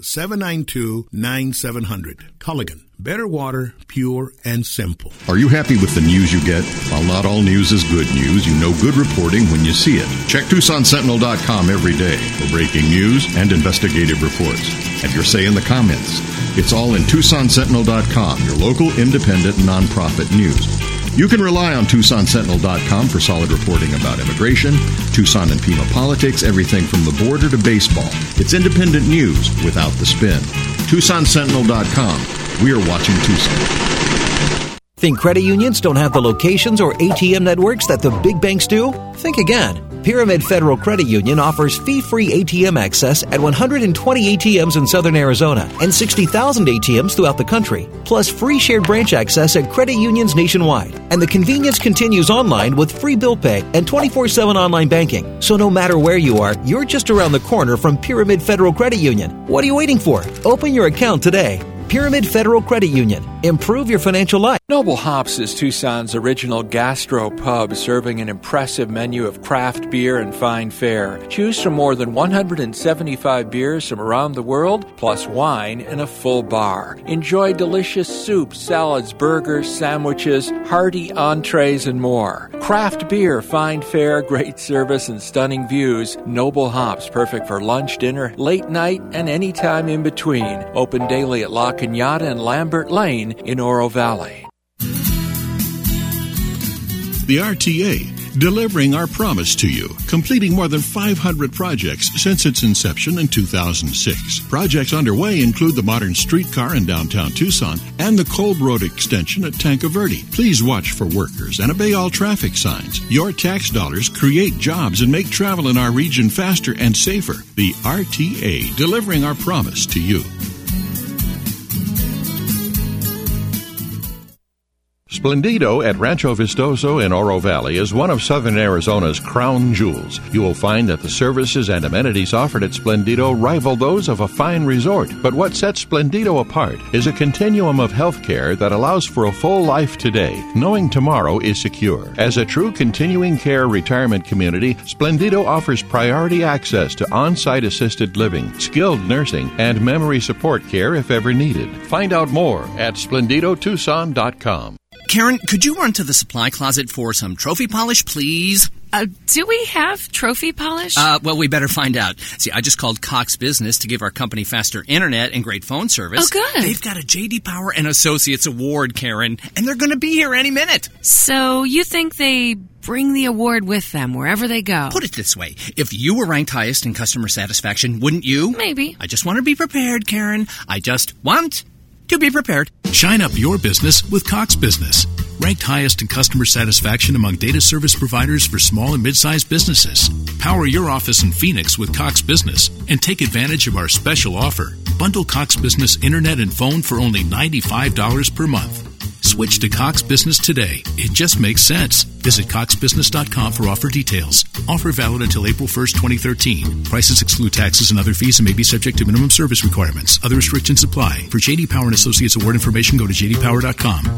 792-9700. Culligan. Better water, pure and simple. Are you happy with the news you get? While not all news is good news, you know good reporting when you see it. Check TucsonSentinel.com every day for breaking news and investigative reports. Have your say in the comments. It's all in TucsonSentinel.com, your local independent nonprofit news. You can rely on TucsonSentinel.com for solid reporting about immigration, Tucson and Pima politics, everything from the border to baseball. It's independent news without the spin. TucsonSentinel.com. We are watching Tucson. Think credit unions don't have the locations or ATM networks that the big banks do? Think again. Pyramid Federal Credit Union offers fee-free ATM access at 120 ATMs in southern Arizona and 60,000 ATMs throughout the country, plus free shared branch access at credit unions nationwide. And the convenience continues online with free bill pay and 24/7 online banking. So no matter where you are, you're just around the corner from Pyramid Federal Credit Union. What are you waiting for? Open your account today. Pyramid Federal Credit Union, Improve your financial life. Noble Hops is Tucson's original gastro pub, serving an impressive menu of craft beer and fine fare. Choose from more than 175 beers from around the world, plus wine and a full bar. Enjoy delicious soups, salads, burgers, sandwiches, hearty entrees, and more. Craft beer, fine fare, great service, and stunning views. Noble Hops, perfect for lunch, dinner, late night, and any time in between. Open daily at La Cañada and Lambert Lane in Oro Valley. The RTA, delivering our promise to you, completing more than 500 projects since its inception in 2006. Projects underway include the modern streetcar in downtown Tucson and the Kolb Road extension at Tanque Verde. Please watch for workers and obey all traffic signs. Your tax dollars create jobs and make travel in our region faster and safer. The RTA, delivering our promise to you. Splendido at Rancho Vistoso in Oro Valley is one of Southern Arizona's crown jewels. You will find that the services and amenities offered at Splendido rival those of a fine resort. But what sets Splendido apart is a continuum of health care that allows for a full life today, knowing tomorrow is secure. As a true continuing care retirement community, Splendido offers priority access to on-site assisted living, skilled nursing, and memory support care if ever needed. Find out more at splendidotucson.com. Karen, could you run to the supply closet for some trophy polish, please? Do we have trophy polish? Well, we better find out. See, I just called Cox Business to give our company faster internet and great phone service. Oh, good. They've got a J.D. Power and Associates award, Karen, and they're going to be here any minute. So you think they bring the award with them wherever they go? Put it this way. If you were ranked highest in customer satisfaction, wouldn't you? Maybe. I just want to be prepared, Karen. I just want to be prepared. Shine up your business with Cox Business. Ranked highest in customer satisfaction among data service providers for small and mid-sized businesses. Power your office in Phoenix with Cox Business and take advantage of our special offer. Bundle Cox Business internet and phone for only $95 per month. Switch to Cox Business today. It just makes sense. Visit coxbusiness.com for offer details. Offer valid until April 1st, 2013. Prices exclude taxes and other fees and may be subject to minimum service requirements. Other restrictions apply. For J.D. Power and Associates award information, go to jdpower.com.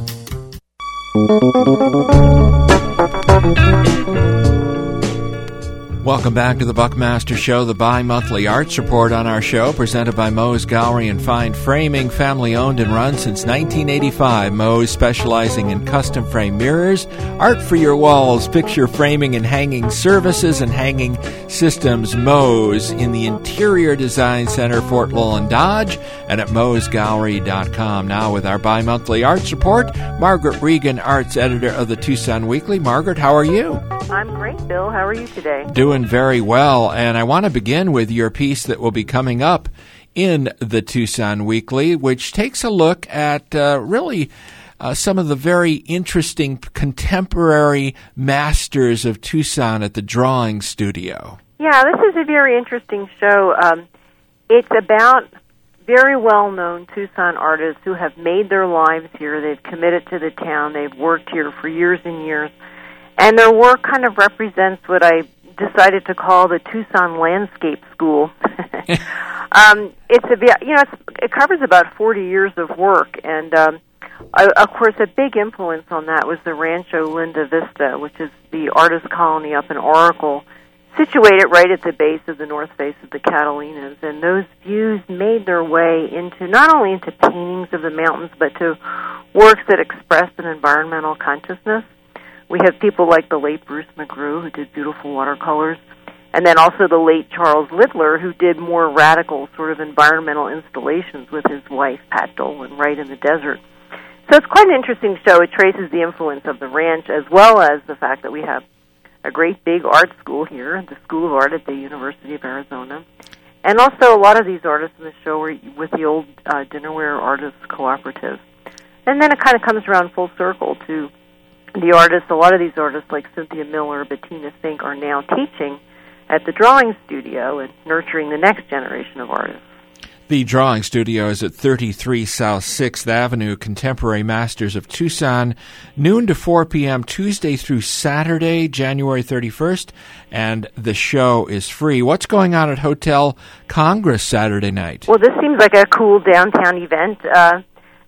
Welcome back to the Buckmaster Show, the bi-monthly arts report on our show, presented by Moe's Gallery and Fine Framing, family-owned and run since 1985. Moe's specializing in custom frame mirrors, art for your walls, picture framing and hanging services, and hanging systems. Moe's in the Interior Design Center, Fort Lowland Dodge, and at moesgallery.com. Now with our bi-monthly arts report, Margaret Regan, arts editor of the Tucson Weekly. Margaret, how are you? I'm great, Bill. How are you today? Doing very well, and I want to begin with your piece that will be coming up in the Tucson Weekly, which takes a look at some of the very interesting contemporary masters of Tucson at the Drawing Studio. Yeah, this is a very interesting show. It's about very well-known Tucson artists who have made their lives here. They've committed to the town. They've worked here for years and years. And their work kind of represents what I decided to call the Tucson Landscape School. It covers about 40 years of work, and of course a big influence on that was the Rancho Linda Vista, which is the artist colony up in Oracle, situated right at the base of the north face of the Catalinas. And those views made their way into not only into paintings of the mountains, but to works that expressed an environmental consciousness. We have people like the late Bruce McGrew, who did beautiful watercolors, and then also the late Charles Littler, who did more radical sort of environmental installations with his wife, Pat Dolan, right in the desert. So it's quite an interesting show. It traces the influence of the ranch, as well as the fact that we have a great big art school here, the School of Art at the University of Arizona. And also a lot of these artists in the show were with the old Dinnerware Artists Cooperative. And then it kind of comes around full circle to the artists. A lot of these artists, like Cynthia Miller, Bettina Fink, are now teaching at the Drawing Studio and nurturing the next generation of artists. The Drawing Studio is at 33 South 6th Avenue, Contemporary Masters of Tucson, noon to 4 p.m. Tuesday through Saturday, January 31st, and the show is free. What's going on at Hotel Congress Saturday night? Well, this seems like a cool downtown event.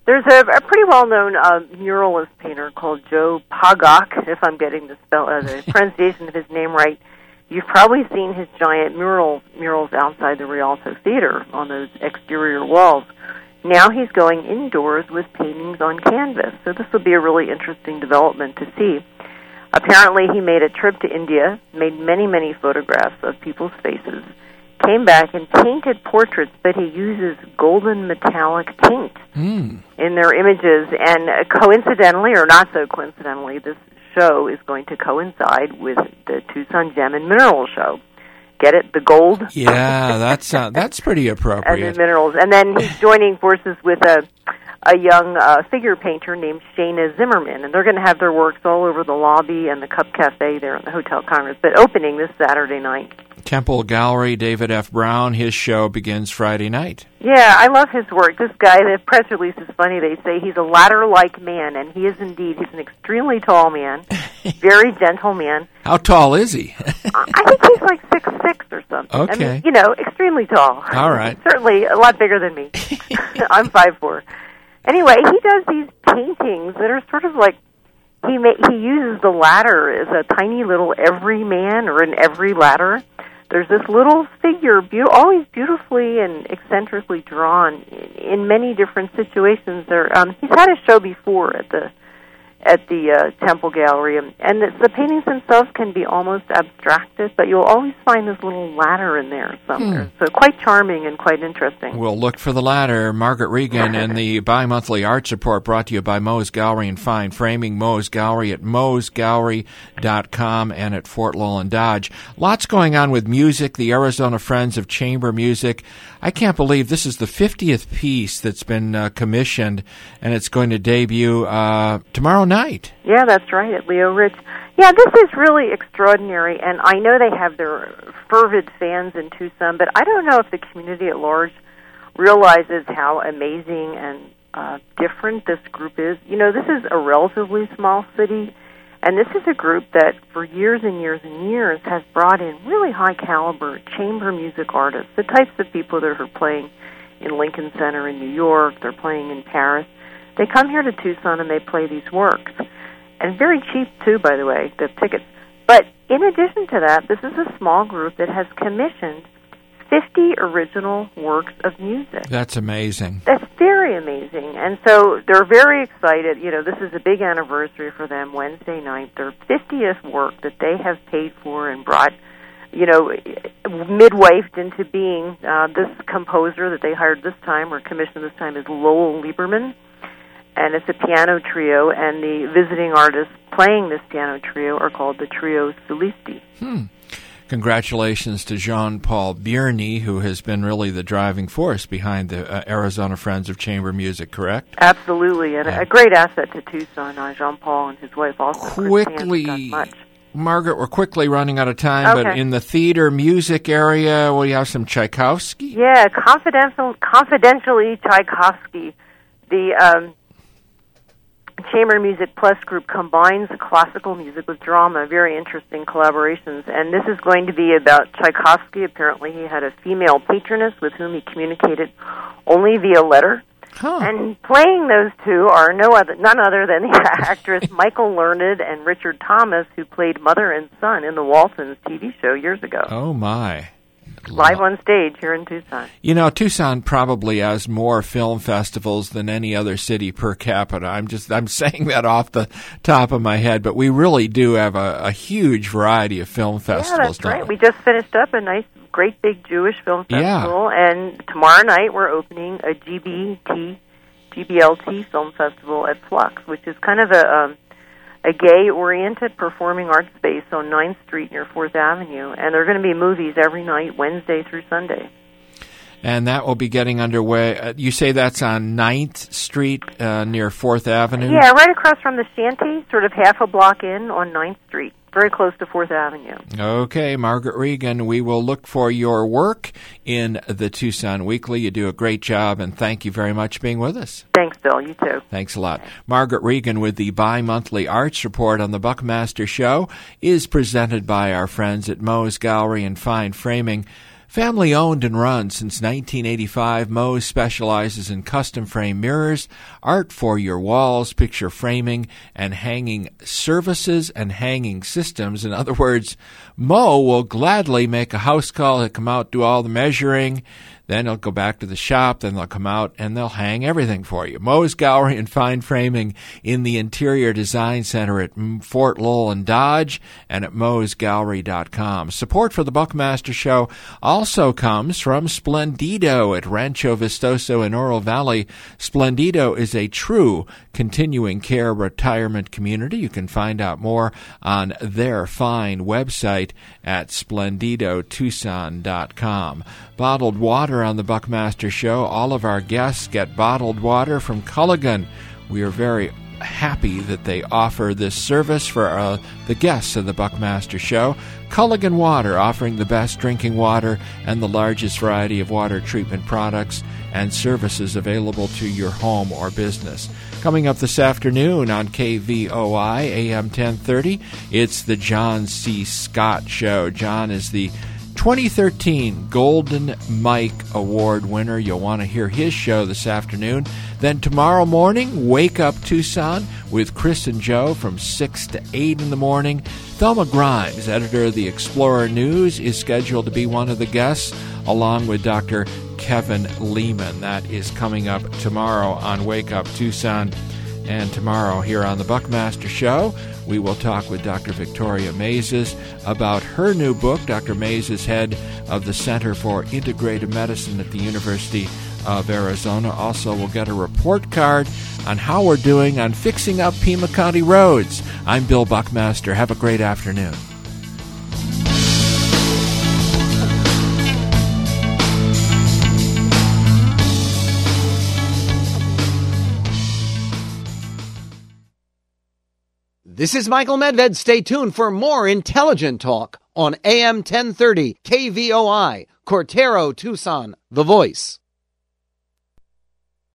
There's a pretty well-known muralist painter called Joe Pagok, if I'm getting the pronunciation of his name right. You've probably seen his giant murals outside the Rialto Theater on those exterior walls. Now he's going indoors with paintings on canvas, so this will be a really interesting development to see. Apparently he made a trip to India, made many, many photographs of people's faces, came back and painted portraits, but he uses golden metallic paint in their images, and coincidentally, or not so coincidentally, this show is going to coincide with the Tucson Gem and Mineral Show. Get it? The gold? Yeah, that's pretty appropriate. And the minerals. And then he's joining forces with a young figure painter named Shayna Zimmerman, and they're going to have their works all over the lobby and the Cup Cafe there in the Hotel Congress, but opening this Saturday night. Temple Gallery, David F. Brown, his show begins Friday night. Yeah, I love his work. This guy, the press release is funny. They say he's a ladder-like man, and he is indeed. He's an extremely tall man, very gentle man. How tall is he? I think he's like 6'6" or something. Okay. I mean, extremely tall. All right. Certainly a lot bigger than me. I'm 5'4". Anyway, he does these paintings that are sort of like, he uses the ladder as a tiny little everyman or an every ladder. There's this little figure, always beautifully and eccentrically drawn in many different situations. He's had a show before at the Temple Gallery, and the paintings themselves can be almost abstracted, but you'll always find this little ladder in there somewhere. So quite charming and quite interesting. We'll look for the ladder. Margaret Regan and the bi-monthly Arts Report brought to you by Moe's Gallery and Fine Framing. Moe's Gallery at moesgallery.com and at Fort Lowland Dodge. Lots going on with music. The Arizona Friends of Chamber Music. I can't believe this is the 50th piece that's been commissioned, and it's going to debut tomorrow night. Yeah, that's right, at Leo Ridge. Yeah, this is really extraordinary, and I know they have their fervid fans in Tucson, but I don't know if the community at large realizes how amazing and different this group is. This is a relatively small city, and this is a group that for years and years and years has brought in really high-caliber chamber music artists, the types of people that are playing in Lincoln Center in New York, they're playing in Paris. They come here to Tucson and they play these works. And very cheap, too, by the way, the tickets. But in addition to that, this is a small group that has commissioned 50 original works of music. That's amazing. That's very amazing. And so they're very excited. This is a big anniversary for them, Wednesday night. Their 50th work that they have paid for and brought, midwifed into being. This composer that they hired this time, or commissioned this time, is Lowell Lieberman. And it's a piano trio, and the visiting artists playing this piano trio are called the Trio Solisti. Congratulations to Jean-Paul Bierny, who has been really the driving force behind the Arizona Friends of Chamber Music, correct? Absolutely, and a great asset to Tucson. Jean-Paul and his wife also. Quickly, Margaret, we're quickly running out of time, but in the theater music area, we have some Tchaikovsky? Yeah, confidentially Tchaikovsky. The Chamber Music Plus group combines classical music with drama, very interesting collaborations. And this is going to be about Tchaikovsky. Apparently he had a female patroness with whom he communicated only via letter. And playing those two are none other than the actress Michael Learned and Richard Thomas, who played mother and son in the Waltons TV show years ago. Oh, my. Live on stage here in Tucson. Tucson probably has more film festivals than any other city per capita. I'm saying that off the top of my head, but we really do have a huge variety of film festivals. Yeah, that's right. We just finished up a nice, great big Jewish film festival, and tomorrow night we're opening a GBLT film festival at Flux, which is kind of a gay-oriented performing arts space on 9th Street near 4th Avenue, and there are going to be movies every night, Wednesday through Sunday. And that will be getting underway. You say that's on 9th Street near 4th Avenue? Yeah, right across from the Shanty, sort of half a block in on 9th Street, very close to 4th Avenue. Okay, Margaret Regan, we will look for your work in the Tucson Weekly. You do a great job, and thank you very much for being with us. Thanks, Bill. You too. Thanks a lot. Margaret Regan with the bi-monthly Arts Report on the Buckmaster Show is presented by our friends at Moe's Gallery and Fine Framing. Family owned and run since 1985, Moe's specializes in custom frame mirrors, art for your walls, picture framing, and hanging services and hanging systems. In other words, Moe will gladly make a house call. He'll come out, do all the measuring. Then he'll go back to the shop, then they'll come out and they'll hang everything for you. Moe's Gallery and Fine Framing in the Interior Design Center at Fort Lowell and Dodge and at moesgallery.com. Support for the Buckmaster Show also comes from Splendido at Rancho Vistoso in Oro Valley. Splendido is a true continuing care retirement community. You can find out more on their fine website at splendidotucson.com. Bottled water on the Buckmaster Show. All of our guests get bottled water from Culligan. We are very happy that they offer this service for the guests of the Buckmaster Show. Culligan Water, offering the best drinking water and the largest variety of water treatment products and services available to your home or business. Coming up this afternoon on KVOI AM 1030, it's the John C. Scott Show. John is the 2013 Golden Mike Award winner. You'll want to hear his show this afternoon. Then tomorrow morning, Wake Up Tucson with Chris and Joe from 6 to 8 in the morning. Thelma Grimes, editor of the Explorer News, is scheduled to be one of the guests, along with Dr. Kevin Lehman. That is coming up tomorrow on Wake Up Tucson. And tomorrow here on the Buckmaster Show, we will talk with Dr. Victoria Mazes about her new book. Dr. Mazes is head of the Center for Integrative Medicine at the University of Arizona. Also, we'll get a report card on how we're doing on fixing up Pima County roads. I'm Bill Buckmaster. Have a great afternoon. This is Michael Medved. Stay tuned for more intelligent talk on AM 1030 KVOI, Cortero, Tucson, The Voice.